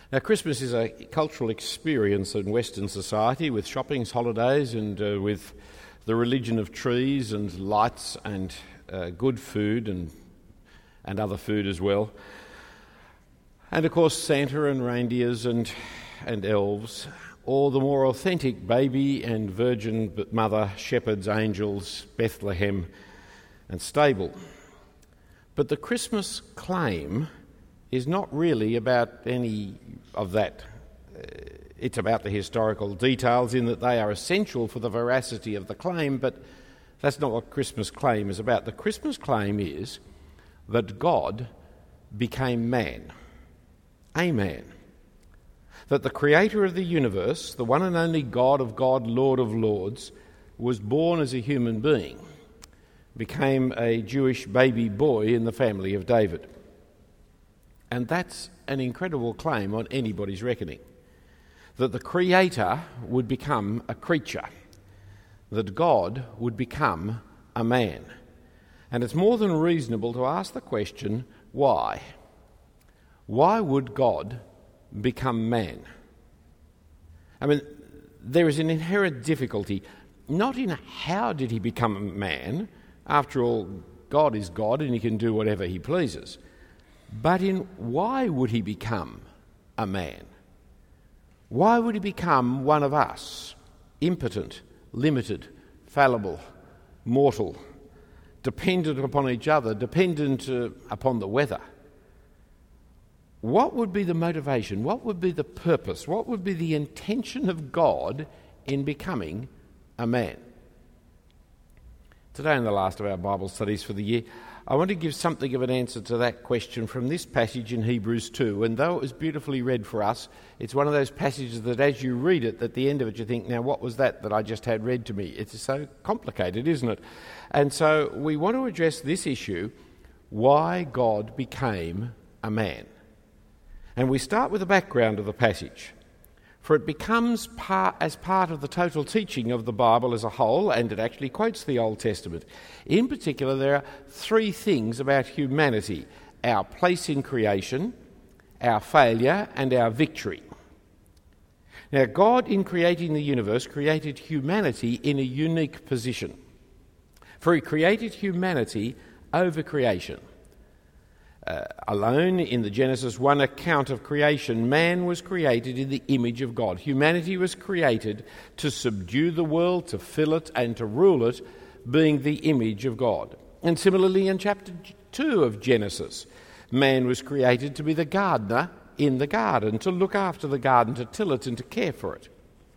Now, Christmas is a cultural experience in Western society with shoppings, holidays, and with the religion of trees and lights and good food and other food as well. And of course, Santa and reindeers and elves, or the more authentic baby and virgin mother, shepherds, angels, Bethlehem and stable. But the Christmas claim is not really about any of that. It's about the historical details in that they are essential for the veracity of the claim, but that's not what Christmas claim is about. The Christmas claim is that God became man, a man. That the creator of the universe, the one and only God of God, Lord of Lords, was born as a human being, became a Jewish baby boy in the family of David. And that's an incredible claim on anybody's reckoning, that the Creator would become a creature, that God would become a man. And it's more than reasonable to ask the question, why? Why would God become man? I mean, there is an inherent difficulty, not in how did he become a man. After all, God is God and he can do whatever he pleases. But in why would he become a man? Why would he become one of us, impotent, limited, fallible, mortal, dependent upon each other, dependent upon the weather? What would be the motivation? What would be the purpose? What would be the intention of God in becoming a man? Today, in the last of our Bible studies for the year, I want to give something of an answer to that question from this passage in Hebrews 2. And though it was beautifully read for us, it's one of those passages that as you read it, at the end of it, you think, now what was that I just had read to me? It's so complicated, isn't it? And so we want to address this issue, why God became a man. And we start with the background of the passage. For it becomes as part of the total teaching of the Bible as a whole, and it actually quotes the Old Testament. In particular, there are three things about humanity: our place in creation, our failure, and our victory. Now, God, in creating the universe, created humanity in a unique position. For he created humanity over creation. Alone in the Genesis 1 account of creation, man was created in the image of God. Humanity was created to subdue the world, to fill it and to rule it, being the image of God. And similarly in chapter 2 of Genesis, man was created to be the gardener in the garden, to look after the garden, to till it and to care for it.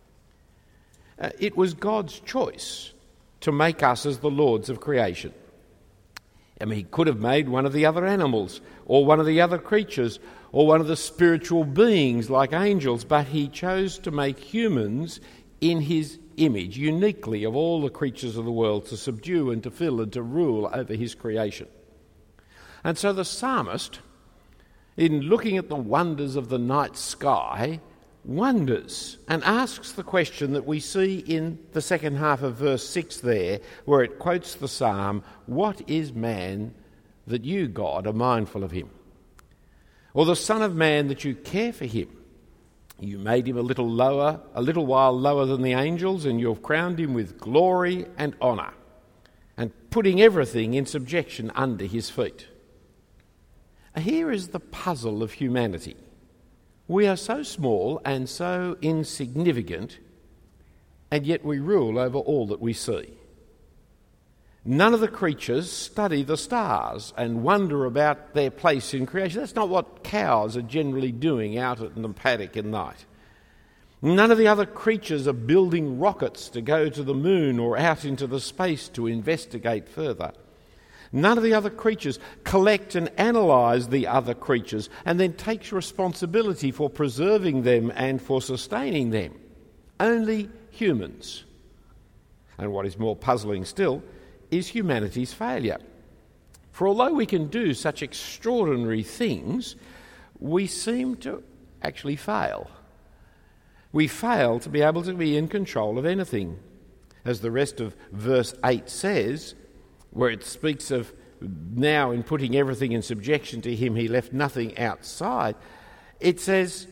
It was God's choice to make us as the lords of creation. I mean, he could have made one of the other animals, or one of the other creatures, or one of the spiritual beings like angels, but he chose to make humans in his image, uniquely of all the creatures of the world, to subdue and to fill and to rule over his creation. And so the psalmist, in looking at the wonders of the night sky, wonders and asks the question that we see in the second half of verse 6 there, where it quotes the psalm, "What is man that you, God, are mindful of him? Or the Son of Man that you care for him? You made him a little while lower than the angels, and you have crowned him with glory and honour, and putting everything in subjection under his feet." Here is the puzzle of humanity. We are so small and so insignificant, and yet we rule over all that we see. None of the creatures study the stars and wonder about their place in creation. That's not what cows are generally doing out in the paddock at night. None of the other creatures are building rockets to go to the moon or out into the space to investigate further. None of the other creatures collect and analyse the other creatures and then takes responsibility for preserving them and for sustaining them. Only humans. And what is more puzzling still is humanity's failure. For although we can do such extraordinary things, we seem to actually fail. We fail to be able to be in control of anything. As the rest of verse 8 says, where it speaks of now in putting everything in subjection to him, he left nothing outside. It says,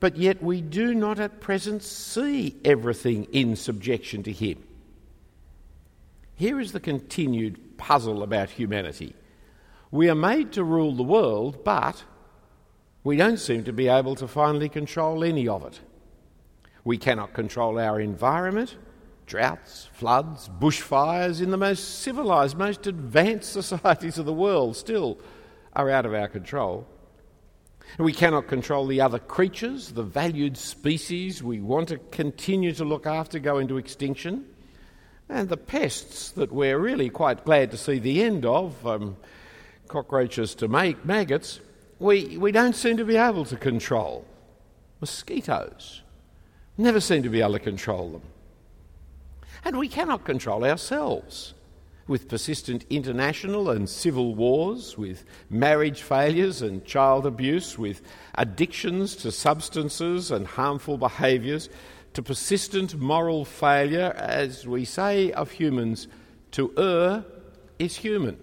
but yet we do not at present see everything in subjection to him. Here is the continued puzzle about humanity. We are made to rule the world, but we don't seem to be able to finally control any of it. We cannot control our environment. Droughts, floods, bushfires in the most civilised, most advanced societies of the world still are out of our control. We cannot control the other creatures, the valued species we want to continue to look after go into extinction. And the pests that we're really quite glad to see the end of, cockroaches to maggots, we don't seem to be able to control. Mosquitoes, never seem to be able to control them. And we cannot control ourselves. With persistent international and civil wars, with marriage failures and child abuse, with addictions to substances and harmful behaviours, to persistent moral failure, as we say of humans, to err is human.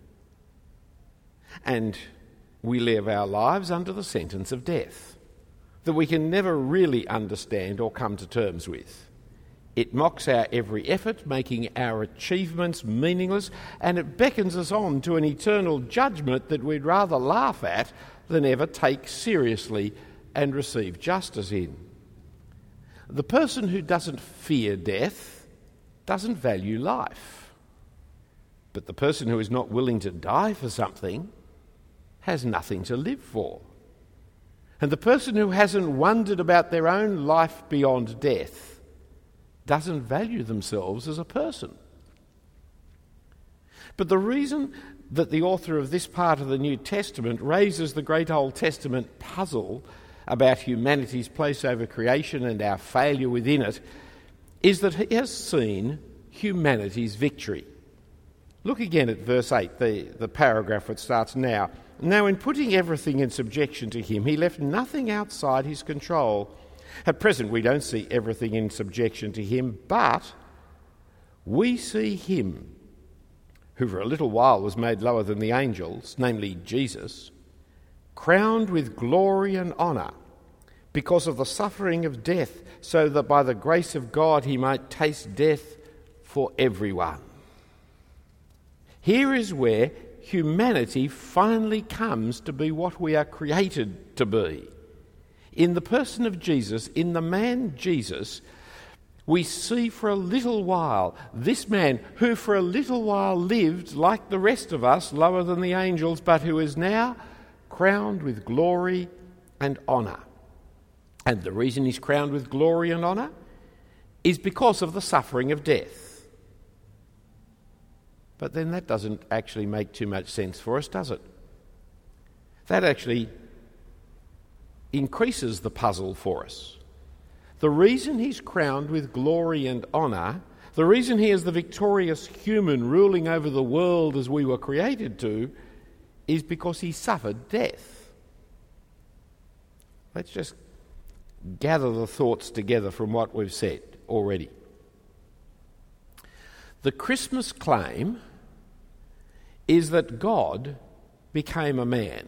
And we live our lives under the sentence of death that we can never really understand or come to terms with. It mocks our every effort, making our achievements meaningless, and it beckons us on to an eternal judgment that we'd rather laugh at than ever take seriously and receive justice in. The person who doesn't fear death doesn't value life. But the person who is not willing to die for something has nothing to live for. And the person who hasn't wondered about their own life beyond death doesn't value themselves as a person. But the reason that the author of this part of the New Testament raises the great Old Testament puzzle about humanity's place over creation and our failure within it is that he has seen humanity's victory. Look again at verse 8, the paragraph that starts now. Now, in putting everything in subjection to him, he left nothing outside his control. At present, we don't see everything in subjection to him, but we see him, who for a little while was made lower than the angels, namely Jesus, crowned with glory and honour because of the suffering of death, so that by the grace of God he might taste death for everyone. Here is where humanity finally comes to be what we are created to be. In the person of Jesus, in the man Jesus, we see for a little while this man who for a little while lived like the rest of us, lower than the angels, but who is now crowned with glory and honour. And the reason he's crowned with glory and honour is because of the suffering of death. But then that doesn't actually make too much sense for us, does it? That actually increases the puzzle for us. The reason he's crowned with glory and honour, the reason he is the victorious human ruling over the world as we were created to, is because he suffered death. Let's just gather the thoughts together from what we've said already. The Christmas claim is that God became a man.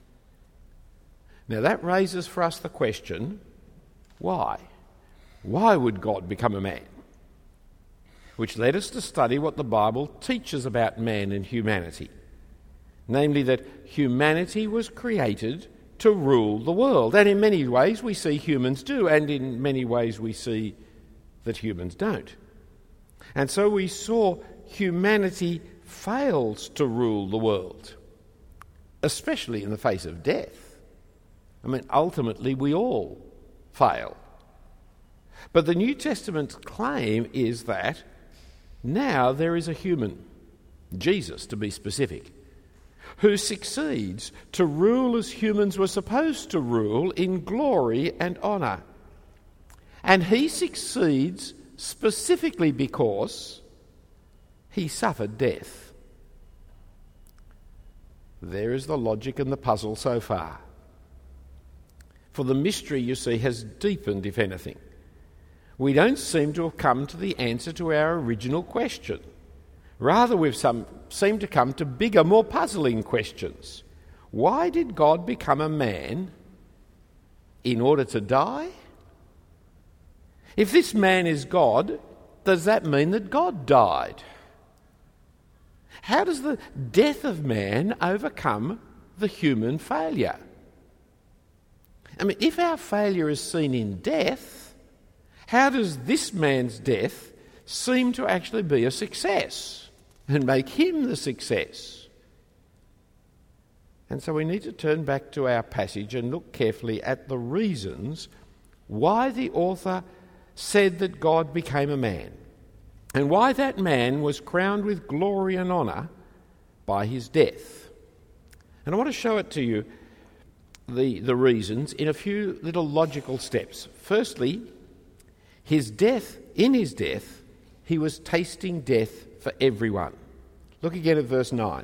Now that raises for us the question, why? Why would God become a man? Which led us to study what the Bible teaches about man and humanity. Namely that humanity was created to rule the world. And in many ways we see humans do, and in many ways we see that humans don't. And so we saw humanity fails to rule the world, especially in the face of death. I mean, ultimately we all fail. But the New Testament's claim is that now there is a human, Jesus to be specific, who succeeds to rule as humans were supposed to rule in glory and honour. And he succeeds specifically because he suffered death. There is the logic and the puzzle so far. For the mystery, you see, has deepened, if anything. We don't seem to have come to the answer to our original question. Rather, we've seemed to come to bigger, more puzzling questions. Why did God become a man in order to die? If this man is God, does that mean that God died? How does the death of man overcome the human failure? I mean, if our failure is seen in death, how does this man's death seem to actually be a success and make him the success? And so we need to turn back to our passage and look carefully at the reasons why the author said that God became a man, and why that man was crowned with glory and honour by his death. And I want to show it to you, the reasons, in a few little logical steps. Firstly, in his death, he was tasting death for everyone. Look again at verse 9.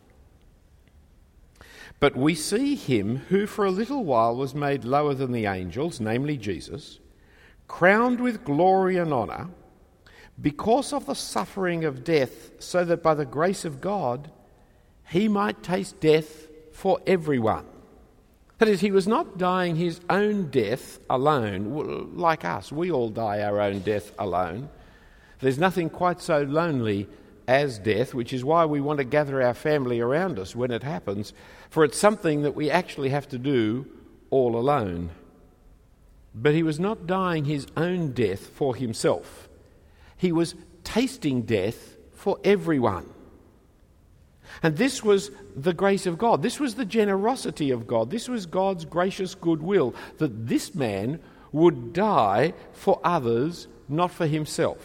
But we see him who for a little while was made lower than the angels, namely Jesus, crowned with glory and honour, because of the suffering of death, so that by the grace of God he might taste death for everyone. That is, he was not dying his own death alone, like us. We all die our own death alone. There's nothing quite so lonely as death, which is why we want to gather our family around us when it happens, for it's something that we actually have to do all alone. But he was not dying his own death for himself. He was tasting death for everyone. And this was the grace of God. This was the generosity of God. This was God's gracious goodwill, that this man would die for others, not for himself.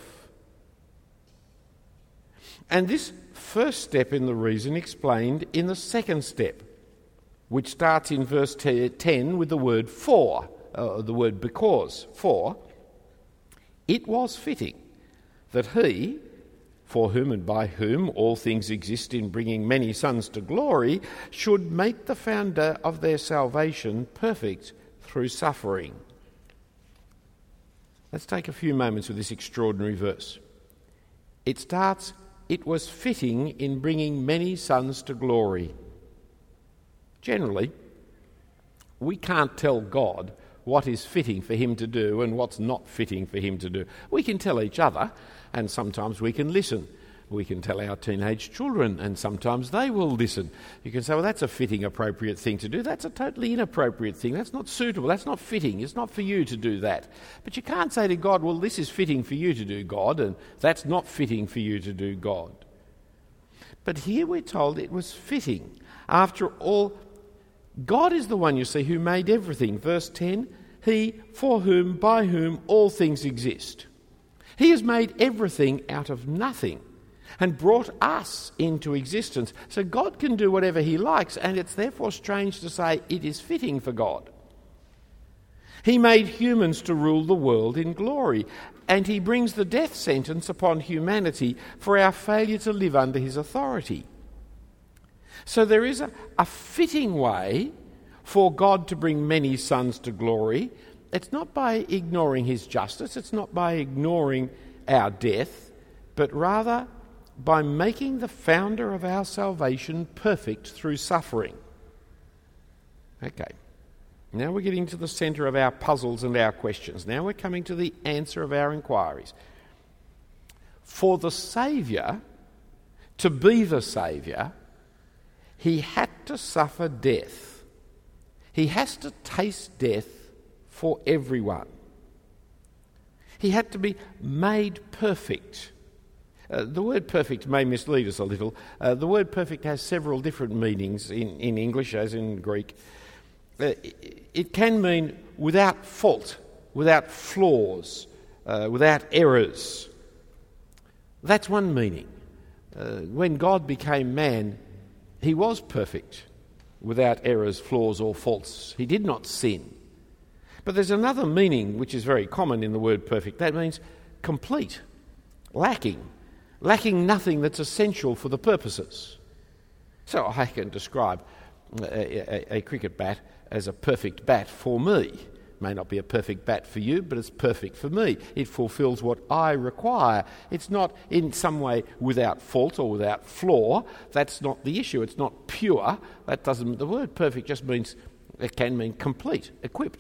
And this first step in the reason explained in the second step, which starts in verse 10 with the word for, the word because. For it was fitting that he, for whom and by whom all things exist in bringing many sons to glory, should make the founder of their salvation perfect through suffering. Let's take a few moments with this extraordinary verse. It starts, it was fitting in bringing many sons to glory. Generally, we can't tell God what is fitting for him to do and what's not fitting for him to do. We can tell each other, and sometimes we can listen. We can tell our teenage children, and sometimes they will listen. You can say, well, that's a fitting, appropriate thing to do. That's a totally inappropriate thing. That's not suitable. That's not fitting. It's not for you to do that. But you can't say to God, well, this is fitting for you to do, God, and that's not fitting for you to do, God. But here we're told it was fitting. After all, God is the one, you see, who made everything. Verse 10, he for whom, by whom all things exist. He has made everything out of nothing and brought us into existence. So God can do whatever he likes, and it's therefore strange to say it is fitting for God. He made humans to rule the world in glory, and he brings the death sentence upon humanity for our failure to live under his authority. So there is a fitting way for God to bring many sons to glory. It's not by ignoring his justice, it's not by ignoring our death, but rather by making the founder of our salvation perfect through suffering. Okay, now we're getting to the centre of our puzzles and our questions. Now we're coming to the answer of our inquiries. For the Saviour to be the Saviour, he had to suffer death. He has to taste death for everyone. He had to be made perfect. The word perfect may mislead us a little. The word perfect has several different meanings in English as in Greek. It can mean without fault, without flaws, without errors. That's one meaning. When God became man, he was perfect, without errors, flaws or faults. He did not sin. But there's another meaning which is very common in the word perfect. That means complete, lacking nothing that's essential for the purposes. So I can describe a cricket bat as a perfect bat for me. May not be a perfect bat for you, but it's perfect for me. It fulfills what I require. It's not in some way without fault or without flaw. That's not the issue. It's not pure. The word perfect just means, it can mean complete, equipped,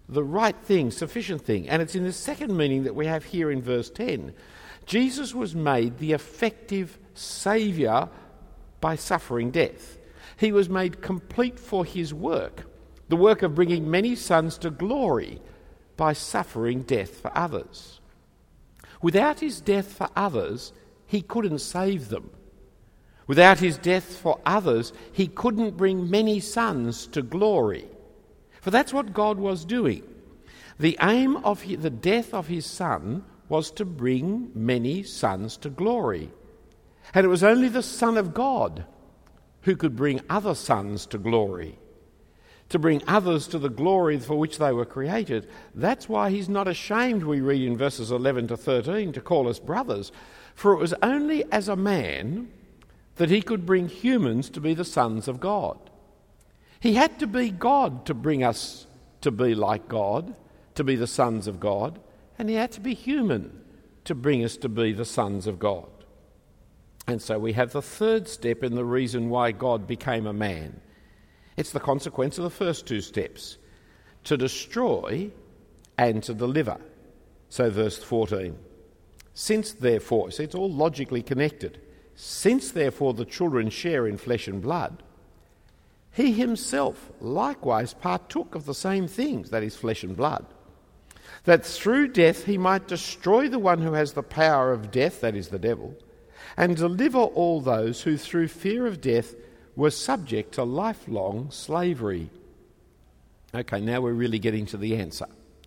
the right thing, sufficient thing. And it's in the second meaning that we have here in verse 10. Jesus was made the effective saviour by suffering death. He was made complete for his work, the work of bringing many sons to glory by suffering death for others. Without his death for others, he couldn't save them. Without his death for others, he couldn't bring many sons to glory. For that's what God was doing. The aim of the death of his Son was to bring many sons to glory. And it was only the Son of God who could bring other sons to glory, to bring others to the glory for which they were created. That's why he's not ashamed, we read in verses 11 to 13, to call us brothers. For it was only as a man that he could bring humans to be the sons of God. He had to be God to bring us to be like God, to be the sons of God, and he had to be human to bring us to be the sons of God. And so we have the third step in the reason why God became a man. It's the consequence of the first two steps, to destroy and to deliver. So verse 14, since therefore, see, it's all logically connected, since therefore the children share in flesh and blood, he himself likewise partook of the same things, that is, flesh and blood, that through death he might destroy the one who has the power of death, that is, the devil, and deliver all those who through fear of death were subject to lifelong slavery. Okay, now we're really getting to the answer.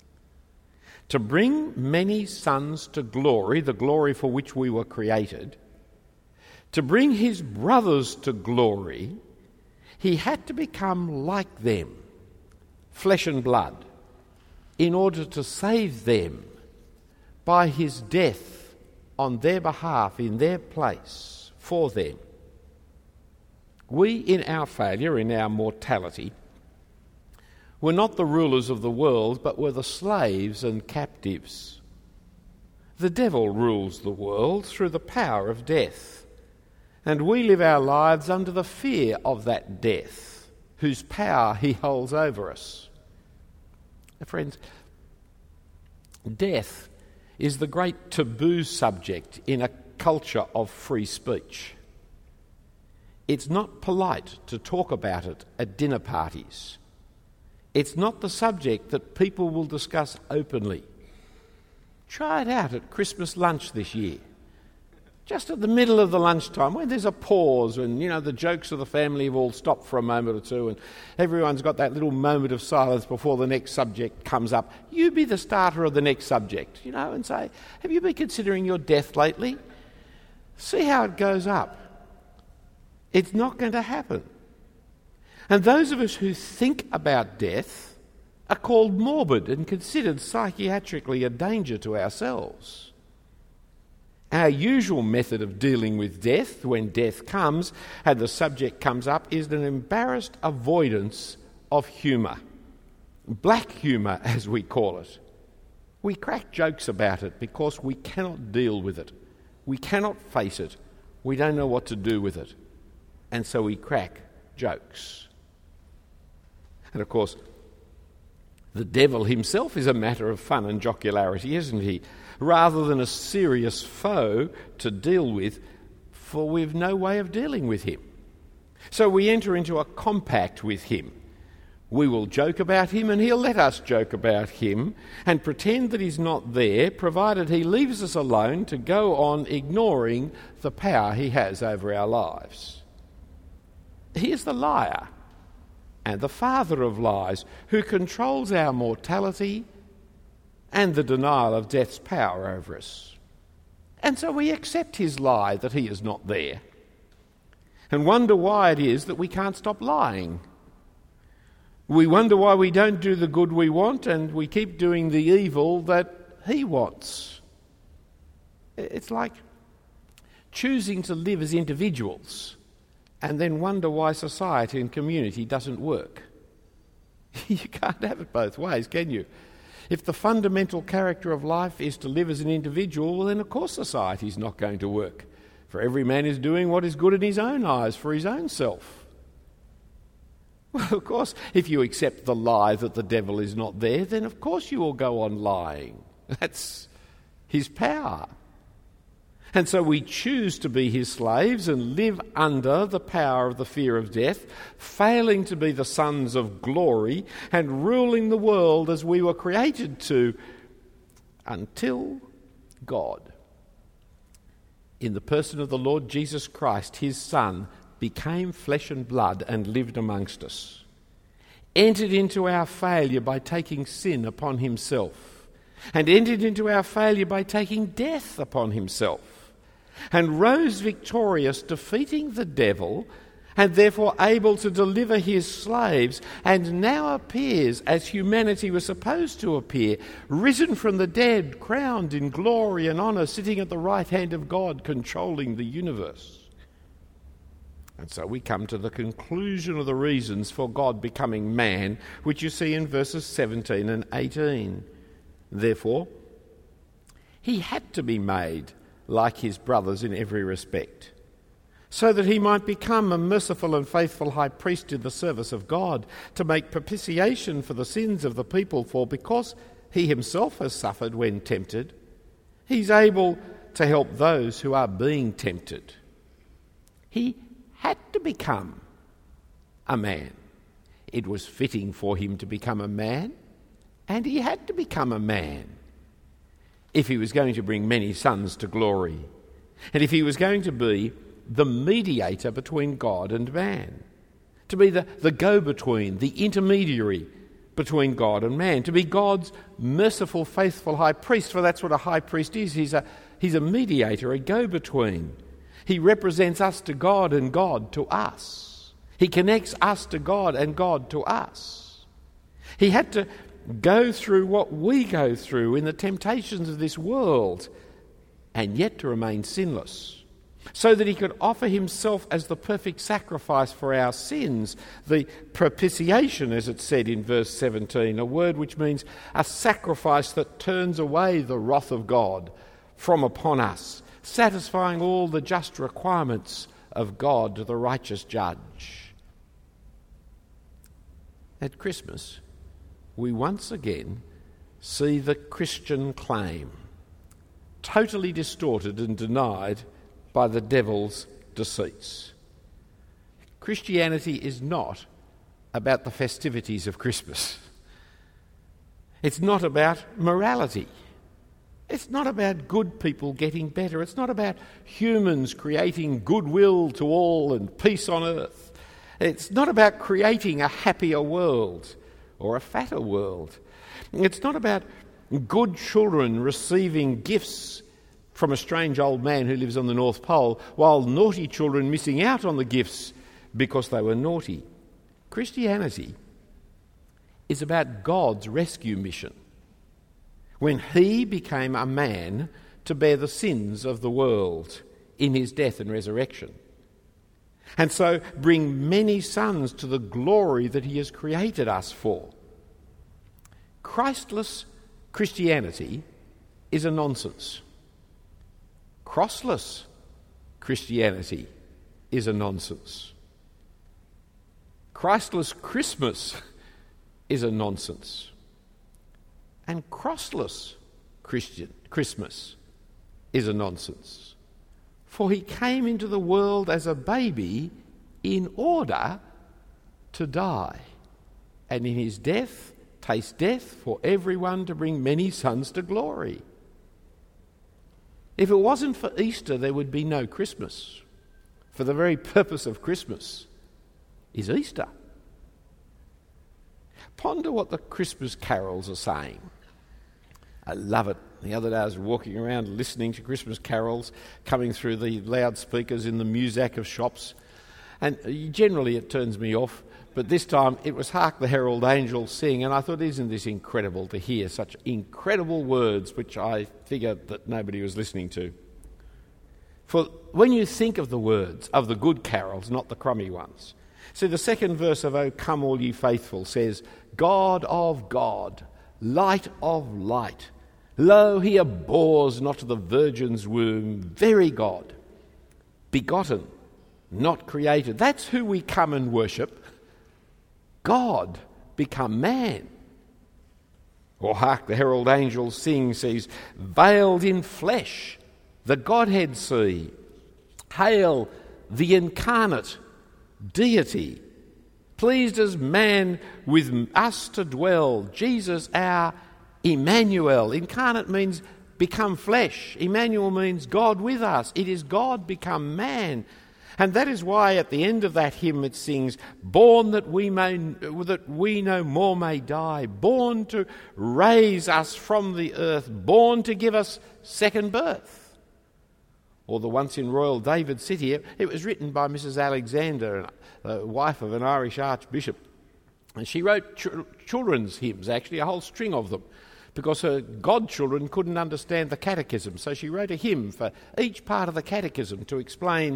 To bring many sons to glory, the glory for which we were created, to bring his brothers to glory, he had to become like them, flesh and blood, in order to save them by his death on their behalf, in their place, for them. We, in our failure, in our mortality, were not the rulers of the world, but were the slaves and captives. The devil rules the world through the power of death. And we live our lives under the fear of that death, whose power he holds over us. Friends, death is the great taboo subject in a culture of free speech. It's not polite to talk about it at dinner parties. It's not the subject that people will discuss openly. Try it out at Christmas lunch this year. Just at the middle of the lunchtime, when there's a pause and, the jokes of the family have all stopped for a moment or two and everyone's got that little moment of silence before the next subject comes up, you be the starter of the next subject, and say, have you been considering your death lately? See how it goes up. It's not going to happen. And those of us who think about death are called morbid and considered psychiatrically a danger to ourselves. Our usual method of dealing with death, when death comes and the subject comes up, is an embarrassed avoidance of humour. Black humour, as we call it. We crack jokes about it because we cannot deal with it. We cannot face it. We don't know what to do with it. And so we crack jokes. And of course, the devil himself is a matter of fun and jocularity, isn't he? Rather than a serious foe to deal with, for we've no way of dealing with him. So we enter into a compact with him. We will joke about him and he'll let us joke about him and pretend that he's not there, provided he leaves us alone to go on ignoring the power he has over our lives. He is the liar and the father of lies, who controls our mortality and the denial of death's power over us. And so we accept his lie that he is not there and wonder why it is that we can't stop lying. We wonder why we don't do the good we want and we keep doing the evil that he wants. It's like choosing to live as individuals and then wonder why society and community doesn't work. You can't have it both ways, can you? If the fundamental character of life is to live as an individual, well then of course society is not going to work. For every man is doing what is good in his own eyes for his own self. Well, of course, if you accept the lie that the devil is not there, then of course you will go on lying. That's his power. And so we choose to be his slaves and live under the power of the fear of death, failing to be the sons of glory and ruling the world as we were created to, until God, in the person of the Lord Jesus Christ, his Son, became flesh and blood and lived amongst us, entered into our failure by taking sin upon himself, and entered into our failure by taking death upon himself, and rose victorious, defeating the devil, and therefore able to deliver his slaves, and now appears as humanity was supposed to appear, risen from the dead, crowned in glory and honour, sitting at the right hand of God, controlling the universe. And so we come to the conclusion of the reasons for God becoming man, which you see in verses 17 and 18. Therefore, he had to be made like his brothers in every respect, so that he might become a merciful and faithful high priest in the service of God, to make propitiation for the sins of the people, for because he himself has suffered when tempted, he's able to help those who are being tempted. He had to become a man. It was fitting for him to become a man, and he had to become a man if he was going to bring many sons to glory, and if he was going to be the mediator between God and man, to be the go-between, the intermediary between God and man, to be God's merciful, faithful high priest, for that's what a high priest is. He's a mediator, a go-between. He represents us to God and God to us. He connects us to God and God to us. He had to go through what we go through in the temptations of this world, and yet to remain sinless, so that he could offer himself as the perfect sacrifice for our sins, the propitiation, as it said in verse 17, a word which means a sacrifice that turns away the wrath of God from upon us, satisfying all the just requirements of God, the righteous judge. At Christmas, we once again see the Christian claim totally distorted and denied by the devil's deceits. Christianity is not about the festivities of Christmas. It's not about morality. It's not about good people getting better. It's not about humans creating goodwill to all and peace on earth. It's not about creating a happier world or a fatter world. It's not about good children receiving gifts from a strange old man who lives on the North Pole, while naughty children missing out on the gifts because they were naughty. Christianity is about God's rescue mission, when he became a man to bear the sins of the world in his death and resurrection, and so bring many sons to the glory that he has created us for. Christless Christianity is a nonsense. Crossless Christianity is a nonsense. Christless Christmas is a nonsense. And crossless Christmas is a nonsense. For he came into the world as a baby in order to die, and in his death taste death for everyone, to bring many sons to glory. If it wasn't for Easter, there would be no Christmas. For the very purpose of Christmas is Easter. Ponder what the Christmas carols are saying. I love it. The other day I was walking around listening to Christmas carols coming through the loudspeakers in the Muzak of shops, and generally it turns me off, but this time it was Hark the Herald Angels Sing, and I thought, isn't this incredible to hear such incredible words which I figured that nobody was listening to. For when you think of the words of the good carols, not the crummy ones, see the second verse of O Come All Ye Faithful says, God of God, light of light, lo, he abhors not the virgin's womb, very God, begotten, not created. That's who we come and worship. God become man. Or hark, the herald angels sing, says, veiled in flesh, the Godhead see. Hail the incarnate deity, pleased as man with us to dwell. Jesus our Emmanuel. Incarnate means become flesh. Emmanuel means God with us. It is God become man. And that is why at the end of that hymn it sings, born that we no more may die, born to raise us from the earth, born to give us second birth. Or the once in Royal David City, it was written by Mrs. Alexander, wife of an Irish archbishop. And she wrote children's hymns, actually, a whole string of them, because her godchildren couldn't understand the catechism. So she wrote a hymn for each part of the catechism to explain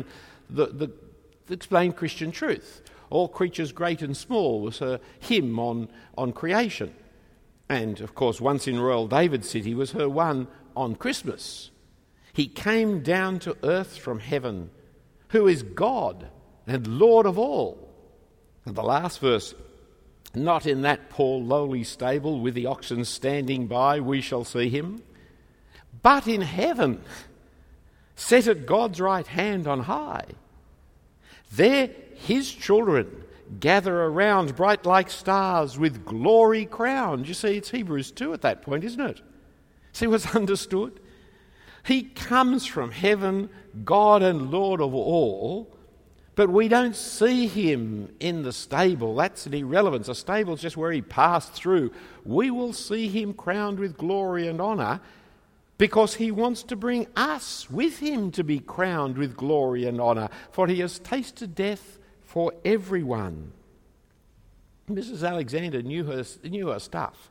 explain Christian truth. All creatures great and small was her hymn on creation. And, of course, once in Royal David City was her one on Christmas. He came down to earth from heaven, who is God and Lord of all. And the last verse, not in that poor lowly stable with the oxen standing by we shall see him, but in heaven, set at God's right hand on high. There his children gather around, bright like stars, with glory crowned. You see, it's Hebrews 2 at that point, isn't it? See what's understood? He comes from heaven, God and Lord of all, but we don't see him in the stable. That's an irrelevance. A stable's just where he passed through. We will see him crowned with glory and honour, because he wants to bring us with him to be crowned with glory and honour, for he has tasted death for everyone. Mrs. Alexander knew her stuff.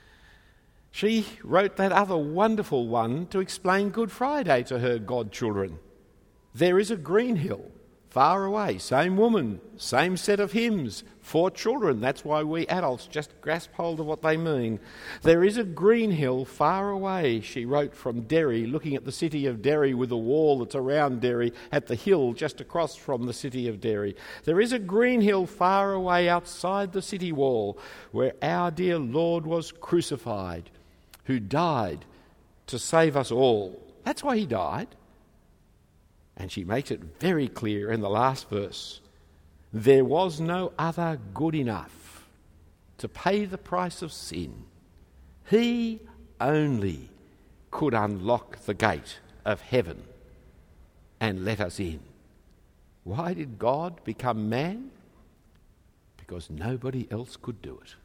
She wrote that other wonderful one to explain Good Friday to her godchildren. There is a green hill far away, same woman, same set of hymns, 4 children. That's why we adults just grasp hold of what they mean. There is a green hill far away, she wrote from Derry, looking at the city of Derry with the wall that's around Derry at the hill just across from the city of Derry. There is a green hill far away outside the city wall where our dear Lord was crucified, who died to save us all. That's why he died. And she makes it very clear in the last verse. There was no other good enough to pay the price of sin. He only could unlock the gate of heaven and let us in. Why did God become man? Because nobody else could do it.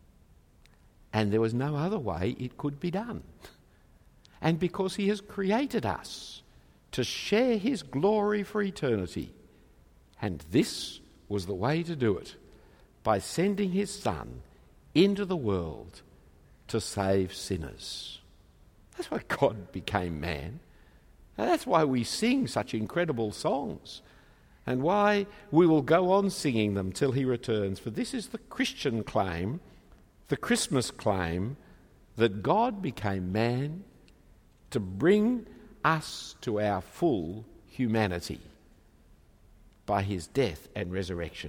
And there was no other way it could be done. And because he has created us to share his glory for eternity. And this was the way to do it, by sending his Son into the world to save sinners. That's why God became man. And that's why we sing such incredible songs, and why we will go on singing them till he returns. For this is the Christian claim, the Christmas claim, that God became man to bring us to our full humanity by his death and resurrection.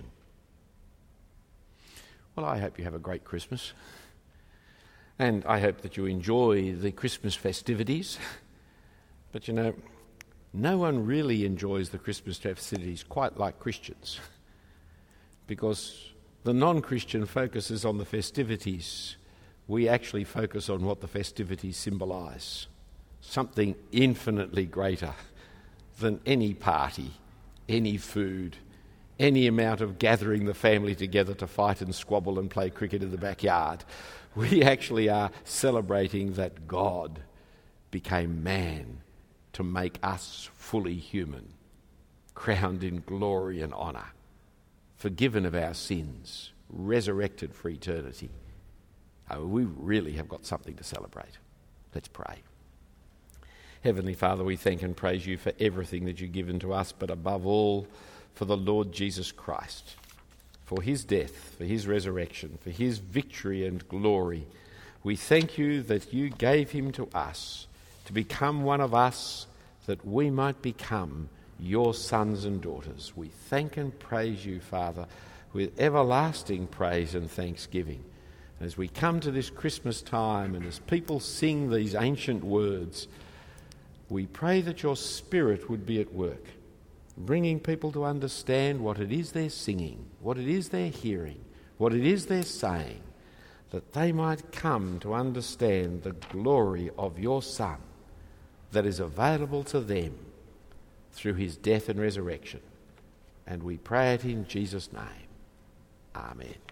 Well, I hope you have a great Christmas, and I hope that you enjoy the Christmas festivities. But you know, no one really enjoys the Christmas festivities quite like Christians, because the non-Christian focuses on the festivities. We actually focus on what the festivities symbolise. Something infinitely greater than any party, any food, any amount of gathering the family together to fight and squabble and play cricket in the backyard. We actually are celebrating that God became man to make us fully human, crowned in glory and honour, forgiven of our sins, resurrected for eternity. Oh, we really have got something to celebrate. Let's pray. Heavenly Father, we thank and praise you for everything that you've given to us, but above all for the Lord Jesus Christ, for his death, for his resurrection, for his victory and glory. We thank you that you gave him to us to become one of us, that we might become your sons and daughters. We thank and praise you, Father. with everlasting praise and thanksgiving. As we come to this Christmas time and as people sing these ancient words, we pray that your Spirit would be at work, bringing people to understand what it is they're singing, what it is they're hearing, what it is they're saying, that they might come to understand the glory of your Son that is available to them through his death and resurrection. And we pray it in Jesus' name. Amen.